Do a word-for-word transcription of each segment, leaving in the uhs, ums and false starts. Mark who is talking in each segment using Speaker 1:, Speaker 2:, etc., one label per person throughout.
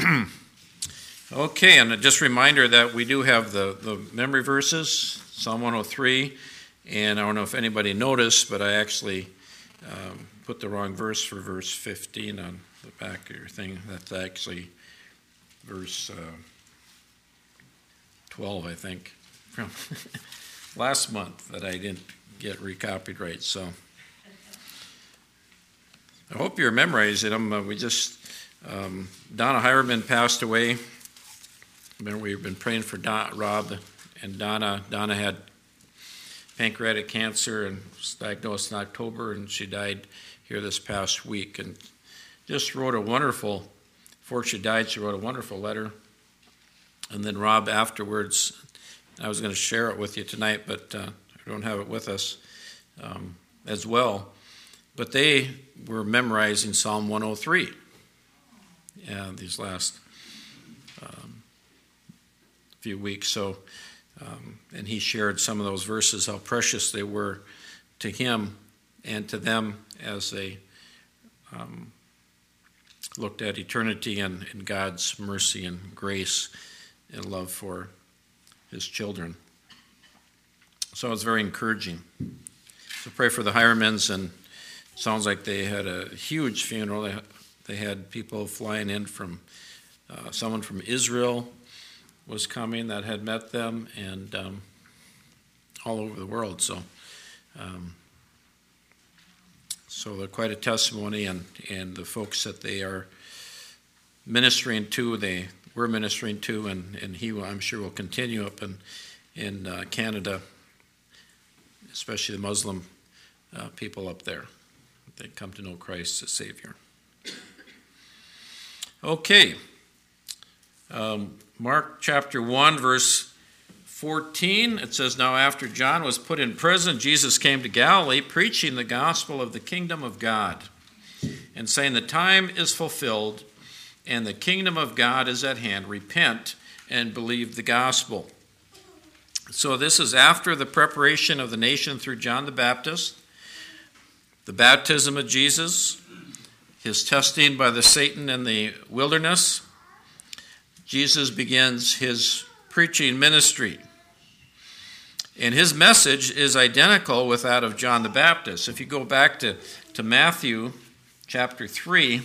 Speaker 1: Okay, and just a reminder that we do have the, the memory verses, Psalm one oh three, and I don't know if anybody noticed, but I actually um, put the wrong verse for verse fifteen on the back of your thing. That's actually verse uh, twelve, I think, from last month that I didn't get recopied right. So I hope you're memorizing them. Uh, we just, um, Donna Hireman passed away. Remember, we've been praying for Don, Rob and Donna. Donna had pancreatic cancer and was diagnosed in October, and she died here this past week. And just wrote a wonderful, before she died, she wrote a wonderful letter. And then Rob afterwards, I was going to share it with you tonight, but uh, I don't have it with us um, as well. But they were memorizing Psalm one oh three yeah, these last um, few weeks. So, um, and he shared some of those verses, how precious they were to him and to them as they um, looked at eternity and, and God's mercy and grace and love for his children. So it's very encouraging. So pray for the Hiremans, and it sounds like they had a huge funeral. They, they had people flying in from, uh, someone from Israel was coming that had met them, and um, all over the world. So um, so they're quite a testimony, and, and the folks that they are ministering to, they were ministering to, and, and he, I'm sure, will continue up in, in uh, Canada, especially the Muslim uh, people up there. They come to know Christ as Savior. Okay. Um, Mark chapter one, verse fourteen, it says, "Now after John was put in prison, Jesus came to Galilee, preaching the gospel of the kingdom of God, and saying, the time is fulfilled, and the kingdom of God is at hand. Repent and believe the gospel." So this is after the preparation of the nation through John the Baptist, the baptism of Jesus, his testing by the Satan in the wilderness. Jesus begins his preaching ministry. And his message is identical with that of John the Baptist. If you go back to, to Matthew chapter three,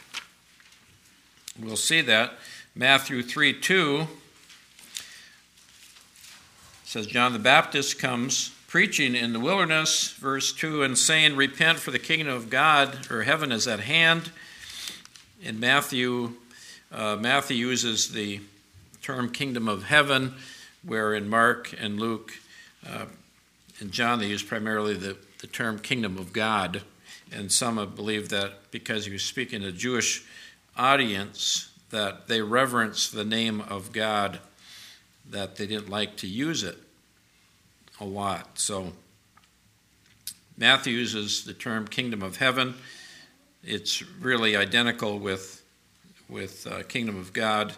Speaker 1: we'll see that. Matthew three two says, John the Baptist comes preaching in the wilderness, verse two, and saying, repent, for the kingdom of God, or heaven, is at hand. In Matthew, uh, Matthew uses the term kingdom of heaven, where in Mark and Luke uh, and John they use primarily the, the term kingdom of God. And some have believed that because he was speaking to a Jewish audience, that they reverence the name of God, that they didn't like to use it a lot. So Matthew uses the term kingdom of heaven. It's really identical with with uh, kingdom of God.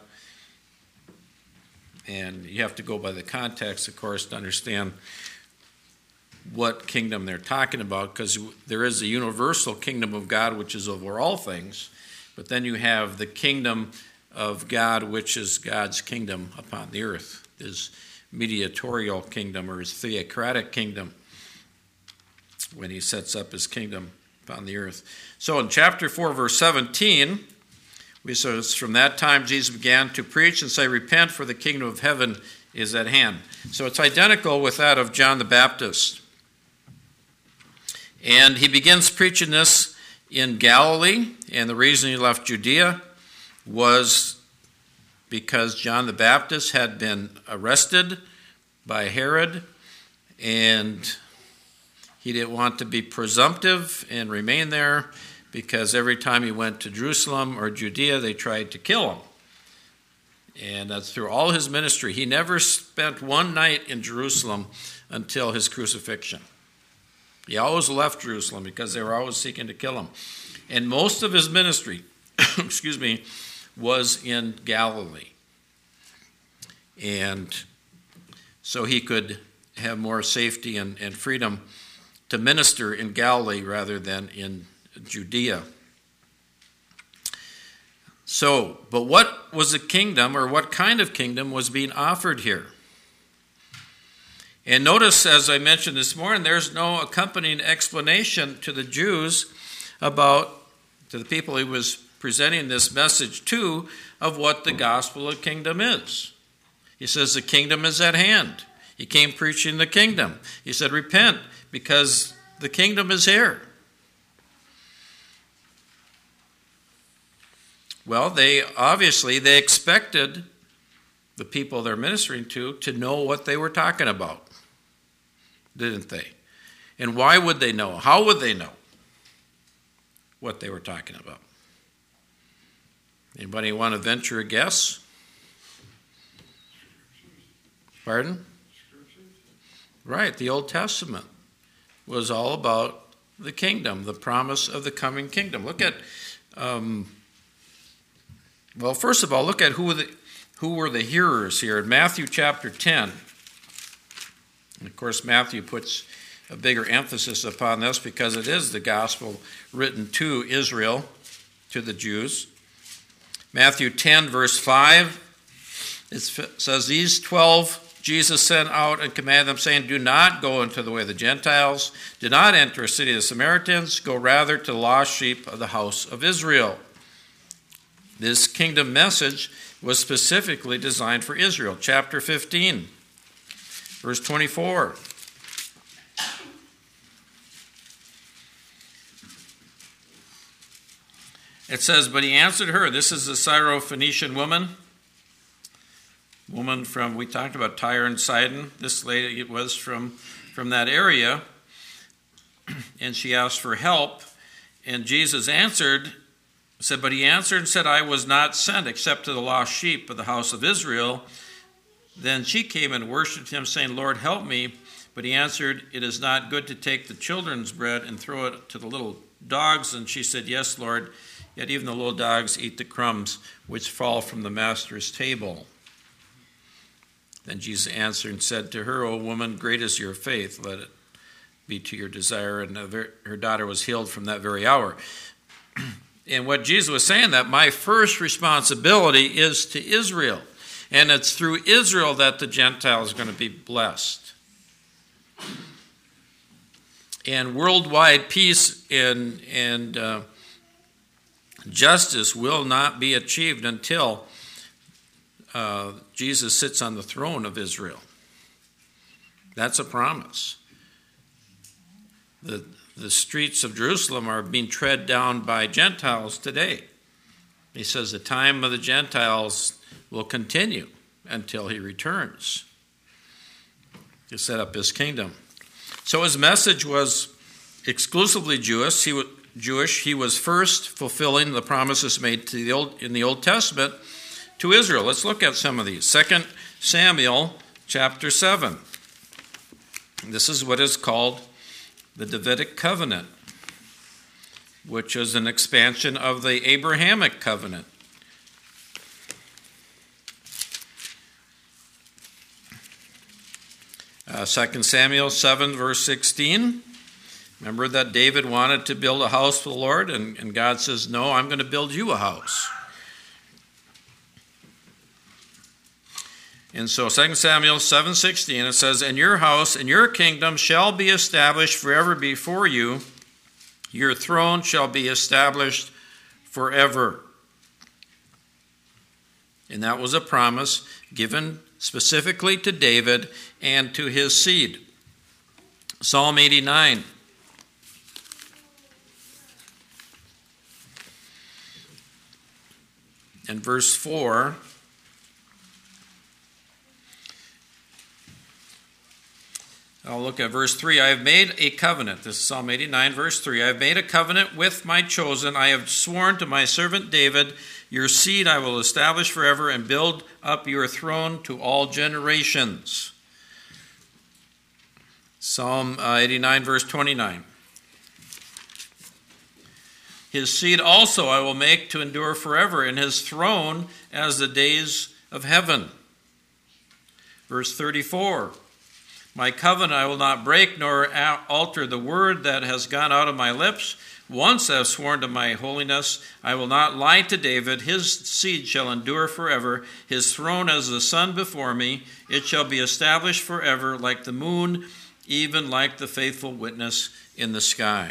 Speaker 1: And you have to go by the context, of course, to understand what kingdom they're talking about, because there is a universal kingdom of God, which is over all things, but then you have the kingdom of God, which is God's kingdom upon the earth, his mediatorial kingdom, or his theocratic kingdom, when he sets up his kingdom upon the earth. So in chapter four, verse seventeen, we says, from that time Jesus began to preach and say, repent, for the kingdom of heaven is at hand. So it's identical with that of John the Baptist. And he begins preaching this in Galilee, and the reason he left Judea was because John the Baptist had been arrested by Herod, and he didn't want to be presumptive and remain there, because every time he went to Jerusalem or Judea, they tried to kill him. And that's through all his ministry. He never spent one night in Jerusalem until his crucifixion. He always left Jerusalem because they were always seeking to kill him. And most of his ministry, excuse me, was in Galilee. And so he could have more safety and, and freedom to minister in Galilee rather than in Judea. So, but what was the kingdom, or what kind of kingdom was being offered here? And notice, as I mentioned this morning, there's no accompanying explanation to the Jews about, to the people he was presenting this message to, of what the gospel of the kingdom is. He says the kingdom is at hand. He came preaching the kingdom. He said, repent, because the kingdom is here. Well, they obviously, they expected the people they're ministering to to know what they were talking about, didn't they? And why would they know? How would they know what they were talking about? Anybody want to venture a guess? Pardon? Right, the Old Testament was all about the kingdom, the promise of the coming kingdom. Look at, um, well, first of all, look at who, the, who were the hearers here. In Matthew chapter ten, and of course Matthew puts a bigger emphasis upon this because it is the gospel written to Israel, to the Jews. Matthew ten, verse five, it says, these twelve Jesus sent out and commanded them, saying, do not go into the way of the Gentiles. Do not enter a city of the Samaritans. Go rather to the lost sheep of the house of Israel. This kingdom message was specifically designed for Israel. Chapter fifteen, verse twenty-four. It says, but he answered her, this is the Syrophoenician woman, woman from, we talked about Tyre and Sidon. This lady was from, from that area, and she asked for help. And Jesus answered, said, but he answered and said, I was not sent except to the lost sheep of the house of Israel. Then she came and worshipped him, saying, Lord, help me. But he answered, it is not good to take the children's bread and throw it to the little dogs. And she said, yes, Lord, yet even the little dogs eat the crumbs which fall from the master's table. Then Jesus answered and said to her, O woman, great is your faith, let it be to your desire. And her daughter was healed from that very hour. And what Jesus was saying, that my first responsibility is to Israel. And it's through Israel that the Gentiles are going to be blessed. And worldwide peace and, and uh, justice will not be achieved until uh, Jesus sits on the throne of Israel. That's a promise. The, the streets of Jerusalem are being tread down by Gentiles today. He says the time of the Gentiles will continue until he returns to set up his kingdom. So his message was exclusively Jewish. He was Jewish. He was first fulfilling the promises made to the Old, in the Old Testament to Israel. Let's look at some of these. Second Samuel chapter seven. This is what is called the Davidic covenant, which is an expansion of the Abrahamic covenant. Uh, Second Samuel seven, verse sixteen. Remember that David wanted to build a house for the Lord, and, and God says, no, I'm going to build you a house. And so Second Samuel seven sixteen, it says, and your house and your kingdom shall be established forever before you. Your throne shall be established forever. And that was a promise given specifically to David and to his seed. Psalm eighty-nine. And verse four. I'll look at verse three. I have made a covenant. This is Psalm eighty-nine, verse three. I have made a covenant with my chosen. I have sworn to my servant David, your seed I will establish forever and build up your throne to all generations. Psalm eighty-nine, verse twenty-nine. His seed also I will make to endure forever, and his throne as the days of heaven. Verse thirty-four. My covenant I will not break, nor alter the word that has gone out of my lips, Once I have sworn to my holiness, I will not lie to David. His seed shall endure forever. His throne as the sun before me. It shall be established forever, like the moon, even like the faithful witness in the sky.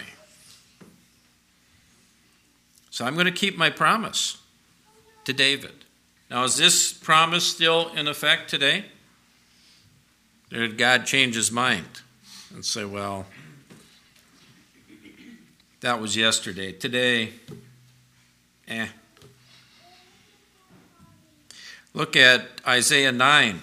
Speaker 1: So I'm going to keep my promise to David. Now, is this promise still in effect today? Or did God change his mind and say, well, that was yesterday. Today, eh. Look at Isaiah nine.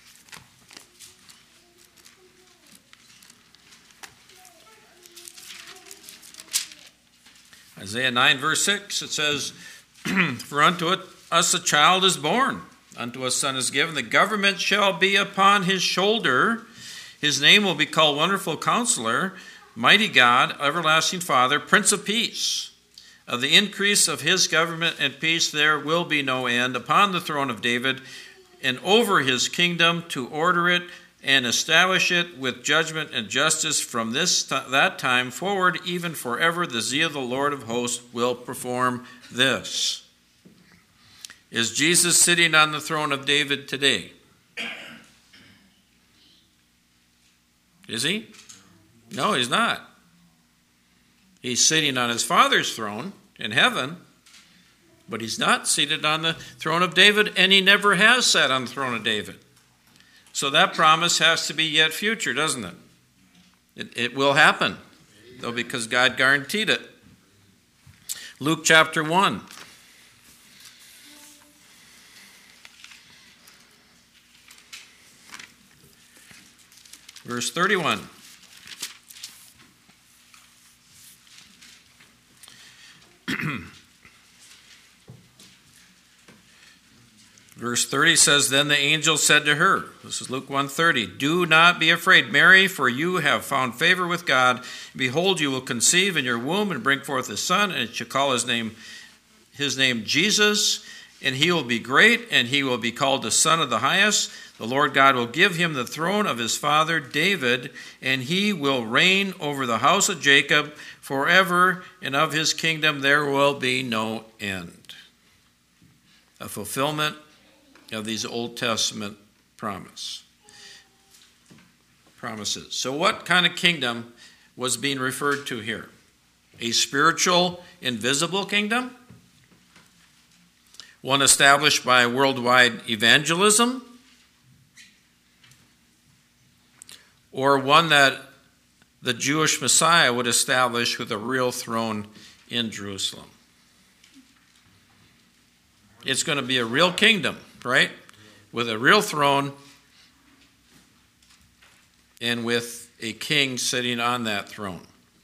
Speaker 1: Isaiah nine, verse six, it says, For unto it, us a child is born, unto us a son is given. The government shall be upon his shoulder. His name will be called Wonderful Counselor, Mighty God, Everlasting Father, Prince of Peace. Of the increase of his government and peace there will be no end upon the throne of David and over his kingdom, to order it and establish it with judgment and justice from this that time forward, even forever. The zeal of the Lord of hosts will perform this. Is Jesus sitting on the throne of David today? Is he? No, he's not. He's sitting on his Father's throne in heaven, but he's not seated on the throne of David, and he never has sat on the throne of David. So that promise has to be yet future, doesn't it? It, it will happen, though, because God guaranteed it. Luke chapter one. Verse thirty-one. Verse thirty says, Then the angel said to her, this is Luke one thirty, Do not be afraid, Mary, for you have found favor with God. Behold, you will conceive in your womb and bring forth a son, and shall call his name his name Jesus, and he will be great, and he will be called the Son of the Highest. The Lord God will give him the throne of his father David, and he will reign over the house of Jacob forever, and of his kingdom there will be no end. A fulfillment of these Old Testament promise promises. So what kind of kingdom was being referred to here? A spiritual, invisible kingdom? One established by worldwide evangelism? Or one that the Jewish Messiah would establish with a real throne in Jerusalem? It's going to be a real kingdom, right? With a real throne and with a king sitting on that throne.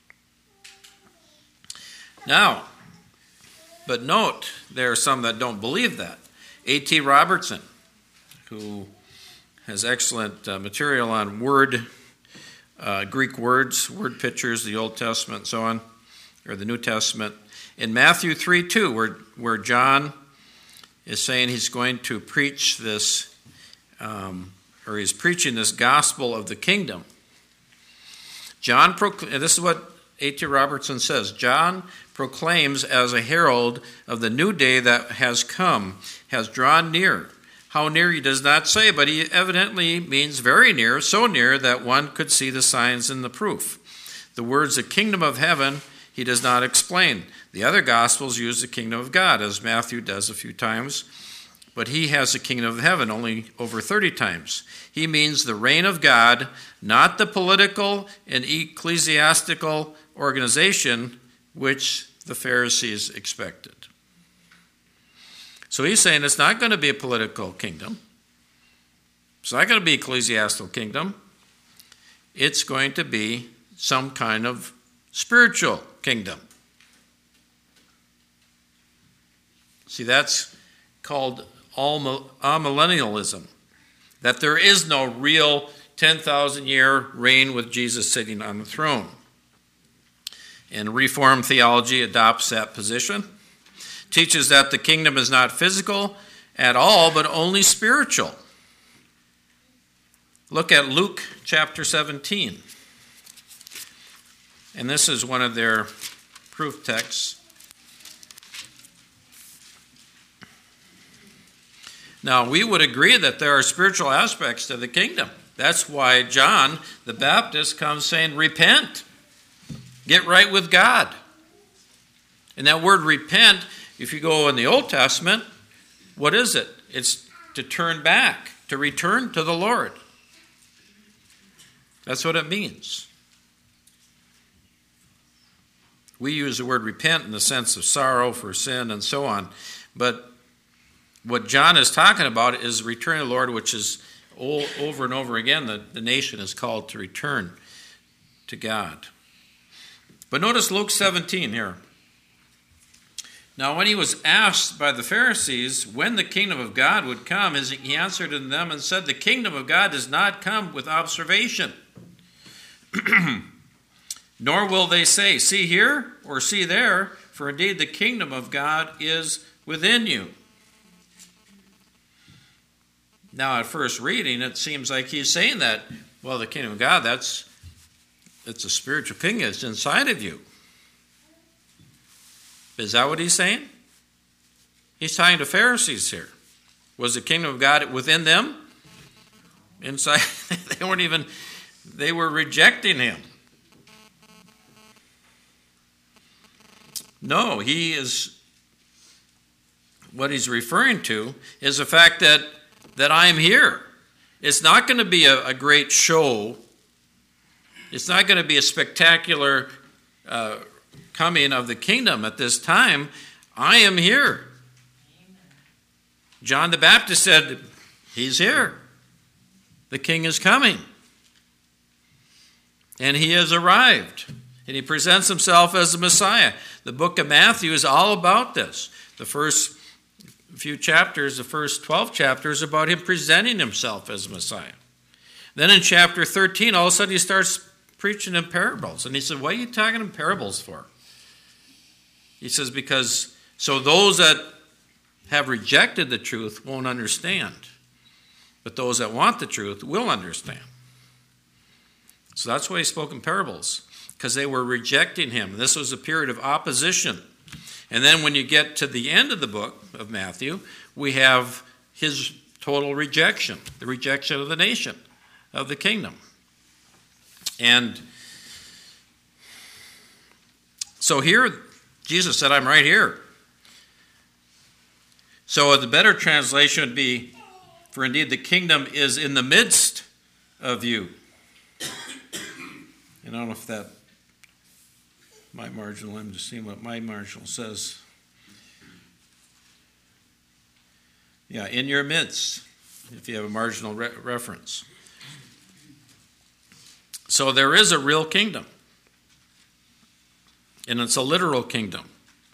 Speaker 1: Now, but note, there are some that don't believe that. A T Robertson, who has excellent uh, material on word, uh, Greek words, word pictures, the Old Testament, and so on, or the New Testament. In Matthew three two, where, where John is saying he's going to preach this, um, or he's preaching this gospel of the kingdom. John, procl- this is what A T Robertson says, John proclaims as a herald of the new day that has come, has drawn near. How near he does not say, but he evidently means very near, so near that one could see the signs and the proof. The words, the kingdom of heaven, he does not explain. The other Gospels use the kingdom of God, as Matthew does a few times, but he has the kingdom of heaven only over thirty times. He means the reign of God, not the political and ecclesiastical organization which the Pharisees expected. So he's saying it's not going to be a political kingdom. It's not going to be an ecclesiastical kingdom. It's going to be some kind of spiritual kingdom. See, that's called amillennialism, that there is no real ten thousand year reign with Jesus sitting on the throne. And Reformed theology adopts that position, teaches that the kingdom is not physical at all, but only spiritual. Look at Luke chapter seventeen. And this is one of their proof texts. Now, we would agree that there are spiritual aspects to the kingdom. That's why John the Baptist comes saying, repent. Get right with God. And that word repent, if you go in the Old Testament, what is it? It's to turn back, to return to the Lord. That's what it means. We use the word repent in the sense of sorrow for sin and so on. But what John is talking about is return to the Lord, which is all, over and over again, the, the nation is called to return to God. But notice Luke seventeen here. Now, when he was asked by the Pharisees when the kingdom of God would come, he answered to them and said, the kingdom of God does not come with observation. Nor will they say, see here or see there, for indeed the kingdom of God is within you. Now, at first reading, it seems like he's saying that, well, the kingdom of God, that's it's a spiritual kingdom. It's inside of you. Is that what he's saying? He's talking to Pharisees here. Was the kingdom of God within them? Inside, they weren't even, they were rejecting him. No, he is, what he's referring to is the fact that, that I'm here. It's not going to be a, a great show. It's not going to be a spectacular uh, coming of the kingdom at this time. I am here. John the Baptist said, he's here. The king is coming. And he has arrived. And he presents himself as the Messiah. The book of Matthew is all about this. The first few chapters, the first twelve chapters, about him presenting himself as Messiah. Then in chapter thirteen, all of a sudden he starts preaching in parables. And he said, what are you talking in parables for? He says, because so those that have rejected the truth won't understand. But those that want the truth will understand. So that's why he spoke in parables, because they were rejecting him. This was a period of opposition. And then when you get to the end of the book of Matthew, we have his total rejection, the rejection of the nation, of the kingdom. And so here, Jesus said, I'm right here. So the better translation would be, for indeed the kingdom is in the midst of you. And I don't know if that, my marginal, I'm just seeing what my marginal says. Yeah, in your midst, if you have a marginal re- reference. So there is a real kingdom. And it's a literal kingdom.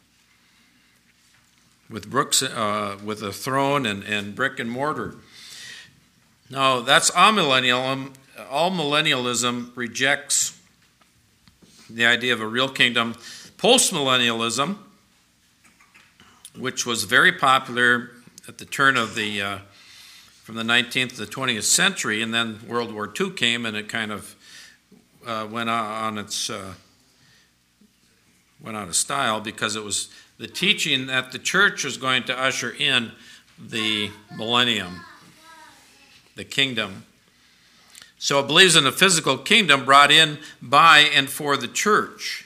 Speaker 1: With brooks, uh, with a throne and, and brick and mortar. Now, that's amillennialism. All millennialism rejects the idea of a real kingdom. Postmillennialism, which was very popular at the turn of the, uh, from the nineteenth to the twentieth century, and then World War Two came and it kind of uh, went on its, uh, went out of style because it was the teaching that the church was going to usher in the millennium, the kingdom. So it believes in a physical kingdom brought in by and for the church.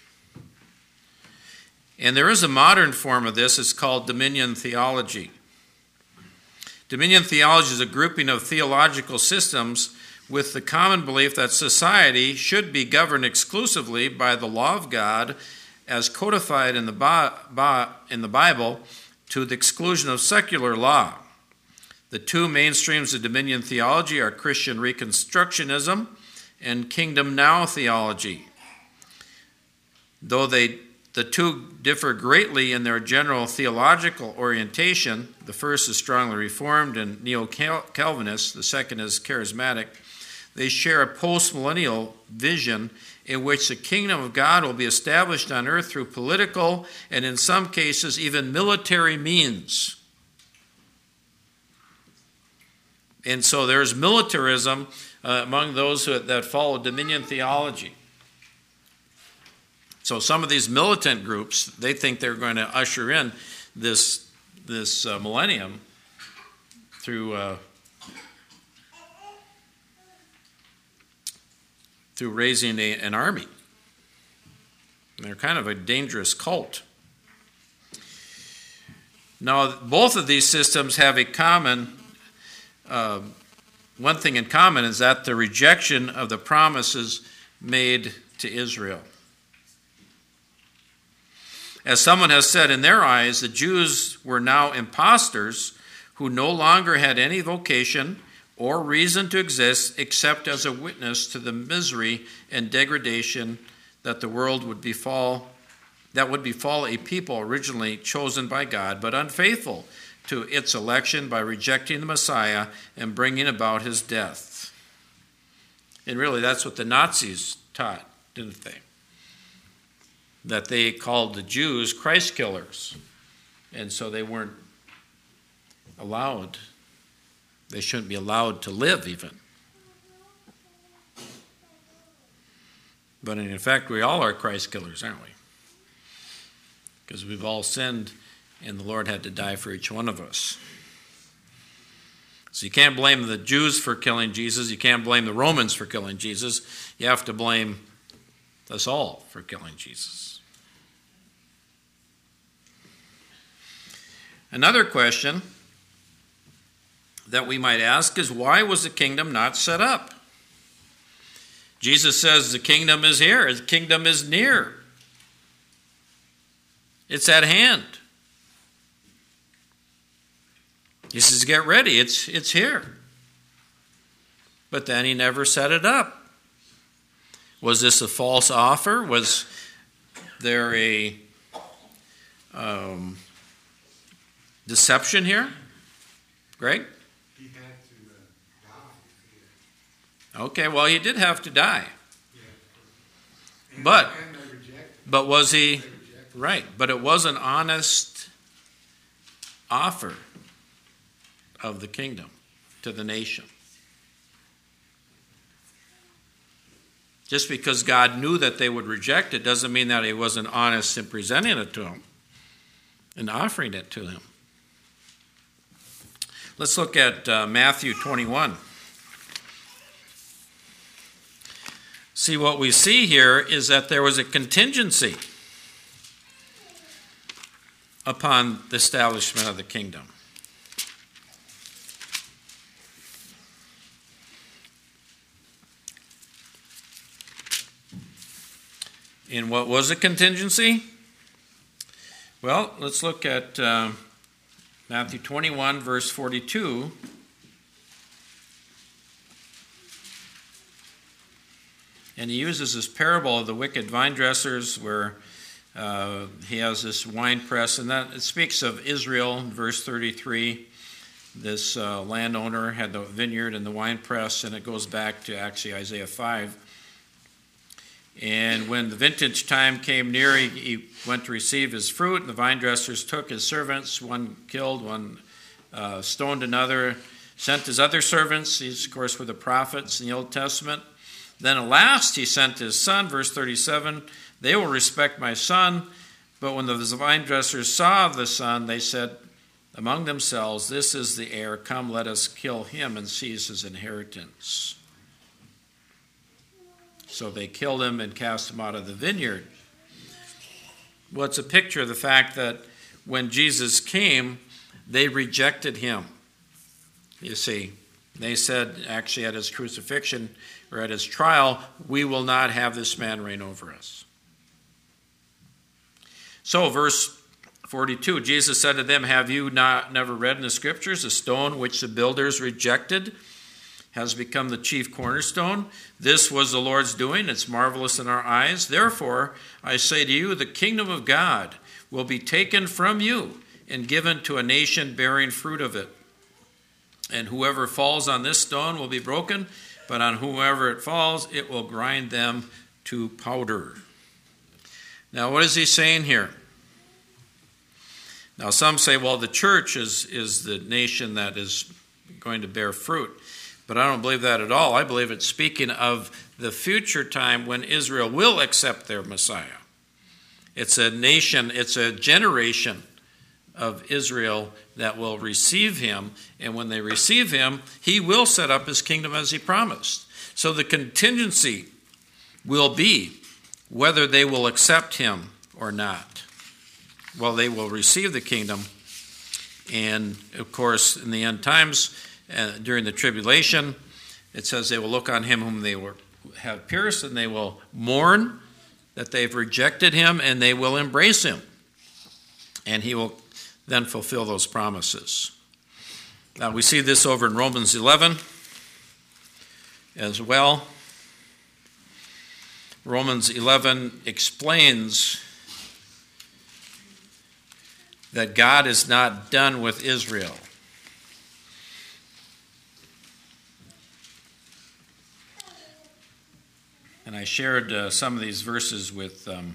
Speaker 1: And there is a modern form of this. It's called dominion theology. Dominion theology is a grouping of theological systems with the common belief that society should be governed exclusively by the law of God as codified in the, Bi- Bi- in the Bible to the exclusion of secular law. The two mainstreams of dominion theology are Christian Reconstructionism and Kingdom Now theology. Though they, the two differ greatly in their general theological orientation, the first is strongly Reformed and Neo-Calvinist, the second is Charismatic, they share a post-millennial vision in which the kingdom of God will be established on earth through political and in some cases even military means. And so there's militarism uh, among those who, that follow dominion theology. It's So some of these militant groups, they think they're going to usher in this, this uh, millennium through, uh, through raising a, an army. And they're kind of a dangerous cult. Now, both of these systems have a common, uh, one thing in common is that the rejection of the promises made to Israel. As someone has said, in their eyes, the Jews were now impostors who no longer had any vocation or reason to exist except as a witness to the misery and degradation that the world would befall, that would befall a people originally chosen by God, but unfaithful to its election by rejecting the Messiah and bringing about his death. And really, that's what the Nazis taught, didn't they? That they called the Jews Christ killers. And so they weren't allowed, they shouldn't be allowed to live even. But in fact, we all are Christ killers, aren't we? Because we've all sinned, and the Lord had to die for each one of us. So you can't blame the Jews for killing Jesus. You can't blame the Romans for killing Jesus. You have to blame us all for killing Jesus. Another question that we might ask is, why was the kingdom not set up? Jesus says the kingdom is here. The kingdom is near. It's at hand. He says, get ready. It's, it's here. But then he never set it up. Was this a false offer? Was there a um, deception here? Greg?
Speaker 2: He had to uh, die.
Speaker 1: Okay, well, he did have to die.
Speaker 2: Yeah. And,
Speaker 1: But,
Speaker 2: and they rejected.
Speaker 1: but was he,
Speaker 2: They rejected.
Speaker 1: right, but it was an honest offer of the kingdom to the nation. Just because God knew that they would reject it doesn't mean that he wasn't honest in presenting it to them and offering it to them. Let's look at uh, Matthew twenty-one. See, what we see here is that there was a contingency upon the establishment of the kingdom. And what was a contingency? Well, let's look at uh, Matthew twenty-one, verse forty-two. And he uses this parable of the wicked vine dressers where uh, he has this wine press, and that it speaks of Israel in verse thirty-three. This uh, landowner had the vineyard and the wine press, and it goes back to actually Isaiah five. And when the vintage time came near, he, he went to receive his fruit, and the vine dressers took his servants, one killed, one uh, stoned another, sent his other servants. These, of course, were the prophets in the Old Testament. Then at last he sent his son, verse thirty-seven, they will respect my son. But when the vine dressers saw the son, they said among themselves, this is the heir, come let us kill him and seize his inheritance. So they killed him and cast him out of the vineyard. Well, it's a picture of the fact that when Jesus came, they rejected him. You see, they said actually at his crucifixion or at his trial, we will not have this man reign over us. So verse forty-two, Jesus said to them, have you not never read in the scriptures, the stone which the builders rejected has become the chief cornerstone? This was the Lord's doing. It's marvelous in our eyes. Therefore, I say to you, the kingdom of God will be taken from you and given to a nation bearing fruit of it. And whoever falls on this stone will be broken, but on whoever it falls, it will grind them to powder. Now, what is he saying here? Now, some say, well, the church is, is the nation that is going to bear fruit. But I don't believe that at all. I believe it's speaking of the future time when Israel will accept their Messiah. It's a nation, it's a generation of Israel that will receive him. And when they receive him, he will set up his kingdom as he promised. So the contingency will be whether they will accept him or not. Well, they will receive the kingdom. And, of course, in the end times, uh, during the tribulation, it says they will look on him whom they were, have pierced, and they will mourn that they've rejected him, and they will embrace him. And he will then fulfill those promises. Now, we see this over in Romans eleven as well. Romans eleven explains that God is not done with Israel. And I shared uh, some of these verses with um,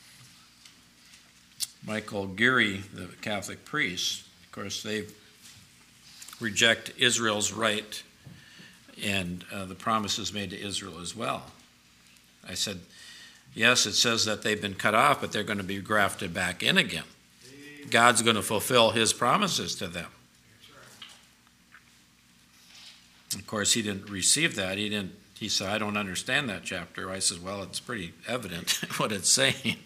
Speaker 1: Michael Geary, the Catholic priest. Of course, they reject Israel's right and uh, the promises made to Israel as well. I said, yes, it says that they've been cut off, but they're going to be grafted back in again. God's going to fulfill his promises to them. Of course, he didn't receive that. He didn't. He said, I don't understand that chapter. I said, well, it's pretty evident what it's saying.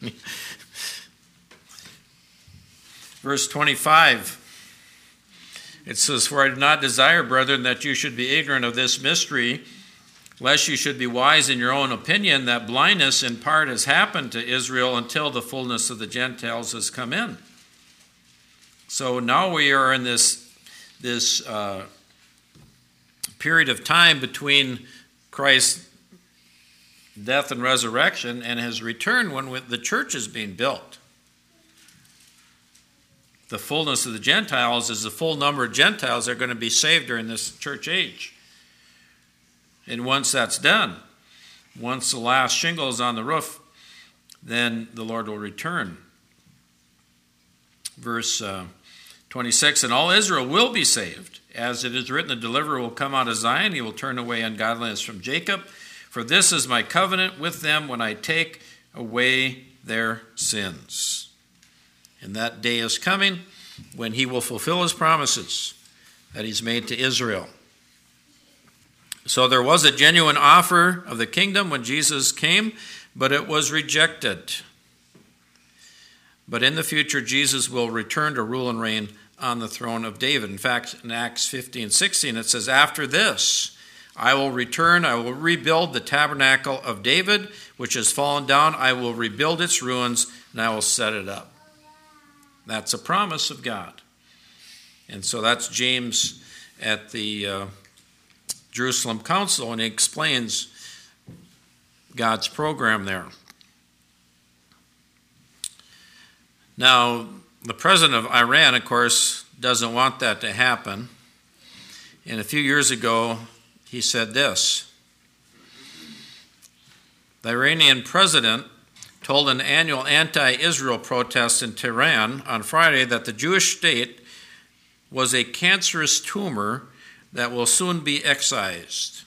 Speaker 1: Verse twenty-five, it says, for I do not desire, brethren, that you should be ignorant of this mystery, lest you should be wise in your own opinion, that blindness in part has happened to Israel until the fullness of the Gentiles has come in. So now we are in this, this uh, period of time between Christ's death and resurrection and his return when the church is being built. The fullness of the Gentiles is the full number of Gentiles that are going to be saved during this church age. And once that's done, once the last shingle is on the roof, then the Lord will return. Verse uh, twenty-six, and all Israel will be saved. As it is written, the deliverer will come out of Zion. He will turn away ungodliness from Jacob. For this is my covenant with them when I take away their sins. And that day is coming when he will fulfill his promises that he's made to Israel. So there was a genuine offer of the kingdom when Jesus came, but it was rejected. But in the future, Jesus will return to rule and reign on the throne of David. In fact, in Acts fifteen sixteen, it says, after this, I will return, I will rebuild the tabernacle of David, which has fallen down. I will rebuild its ruins, and I will set it up. That's a promise of God. And so that's James at the uh, Jerusalem Council, and he explains God's program there. Now, the president of Iran, of course, doesn't want that to happen. And a few years ago, he said this. The Iranian president told an annual anti-Israel protest in Tehran on Friday that the Jewish state was a cancerous tumor that will soon be excised.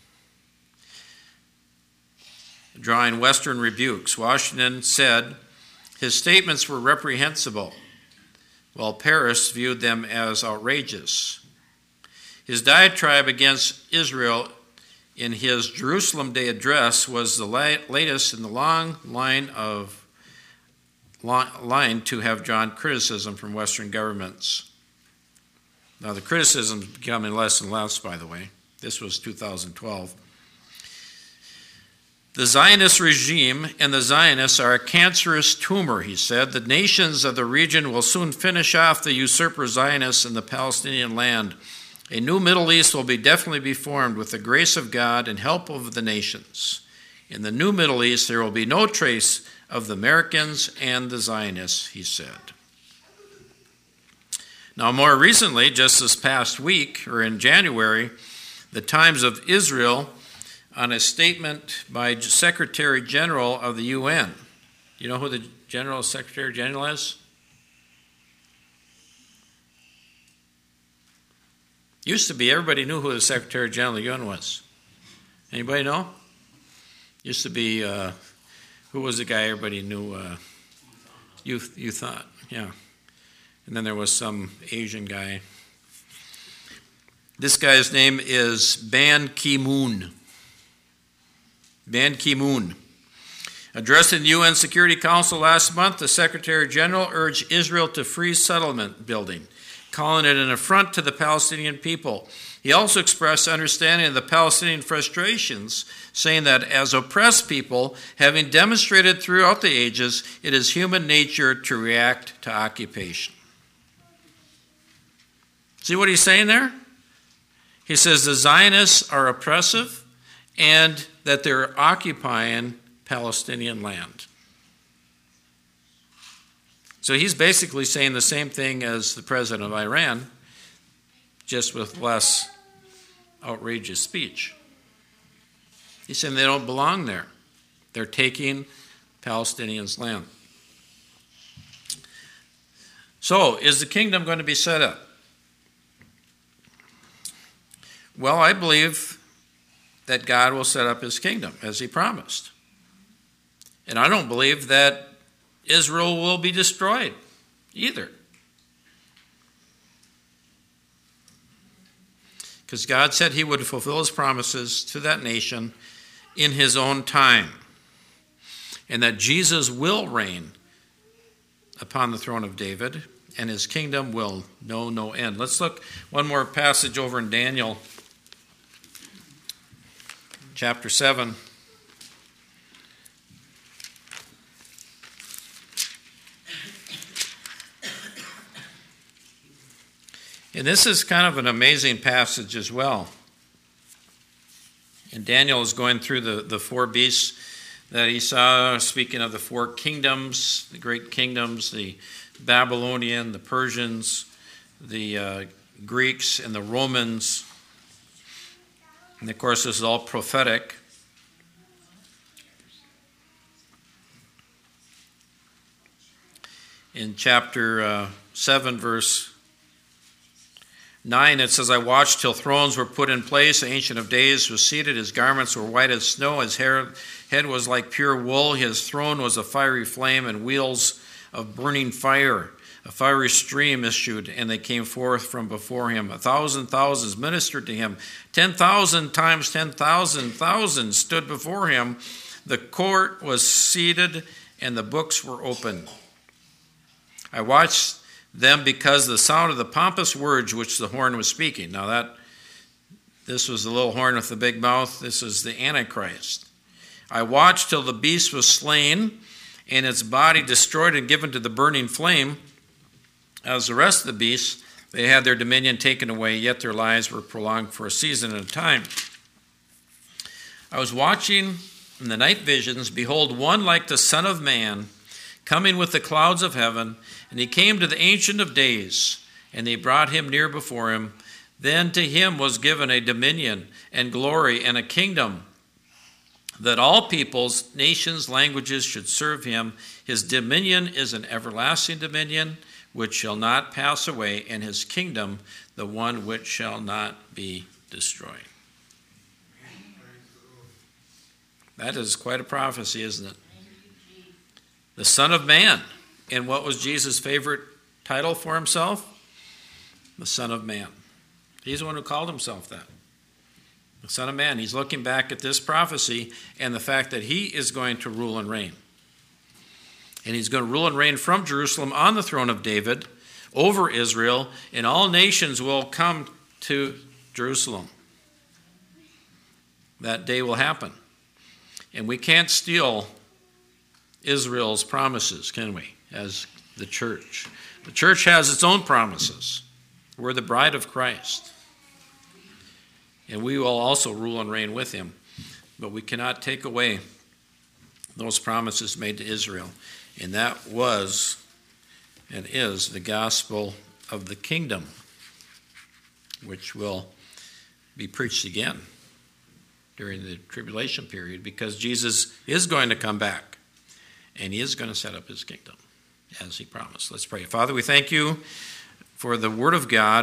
Speaker 1: Drawing Western rebukes, Washington said his statements were reprehensible, while Paris viewed them as outrageous. His diatribe against Israel in his Jerusalem Day address was the latest in the long line of line to have drawn criticism from Western governments. Now, the criticism is becoming less and less, by the way. This was two thousand twelve. The Zionist regime and the Zionists are a cancerous tumor, he said. The nations of the region will soon finish off the usurper Zionists in the Palestinian land. A new Middle East will be definitely be formed with the grace of God and help of the nations. In the new Middle East, there will be no trace of the Americans and the Zionists, he said. Now, more recently, just this past week, or in January, the Times of Israel, on a statement by Secretary General of the U N. You know who the General Secretary General is? Used to be, everybody knew who the Secretary General of the U N was. Anybody know? Used to be, uh, who was the guy everybody knew? Uh, You you thought, yeah. And then there was some Asian guy. This guy's name is Ban Ki-moon. Ban Ki-moon. Addressing the U N Security Council last month, the Secretary General urged Israel to freeze settlement building, calling it an affront to the Palestinian people. He also expressed understanding of the Palestinian frustrations, saying that as oppressed people, having demonstrated throughout the ages, it is human nature to react to occupation. See what he's saying there? He says the Zionists are oppressive and that they're occupying Palestinian land. So he's basically saying the same thing as the president of Iran, just with less outrageous speech. He's saying they don't belong there. They're taking Palestinians' land. So, is the kingdom going to be set up? Well, I believe that God will set up his kingdom as he promised. And I don't believe that Israel will be destroyed either. Because God said he would fulfill his promises to that nation in his own time. And that Jesus will reign upon the throne of David, and his kingdom will know no end. Let's look one more passage over in Daniel chapter seven. And this is kind of an amazing passage as well. And Daniel is going through the, the four beasts that he saw, speaking of the four kingdoms, the great kingdoms, the Babylonian, the Persians, the uh, Greeks, and the Romans. And of course, this is all prophetic. In chapter uh, seven, verse nine, it says, I watched till thrones were put in place. The Ancient of Days was seated. His garments were white as snow. His hair, head was like pure wool. His throne was a fiery flame and wheels of burning fire. A fiery stream issued, and they came forth from before him. A thousand thousands ministered to him. Ten thousand times ten thousand thousands stood before him. The court was seated, and the books were opened. I watched them because the sound of the pompous words which the horn was speaking. Now that, this was the little horn with the big mouth. This is the Antichrist. I watched till the beast was slain, and its body destroyed and given to the burning flame. As the rest of the beasts, they had their dominion taken away, yet their lives were prolonged for a season at a time. I was watching in the night visions, behold, one like the Son of Man, coming with the clouds of heaven, and he came to the Ancient of Days, and they brought him near before him. Then to him was given a dominion and glory and a kingdom, that all peoples, nations, languages should serve him. His dominion is an everlasting dominion, which shall not pass away, and his kingdom, the one which shall not be destroyed. That is quite a prophecy, isn't it? The Son of Man. And what was Jesus' favorite title for himself? The Son of Man. He's the one who called himself that. The Son of Man. He's looking back at this prophecy and the fact that he is going to rule and reign. And he's going to rule and reign from Jerusalem on the throne of David over Israel, and all nations will come to Jerusalem. That day will happen. And we can't steal Israel's promises, can we, as the church? The church has its own promises. We're the bride of Christ. And we will also rule and reign with him. But we cannot take away those promises made to Israel. And that was and is the gospel of the kingdom, which will be preached again during the tribulation period, because Jesus is going to come back, and he is going to set up his kingdom, as he promised. Let's pray. Father, we thank you for the word of God.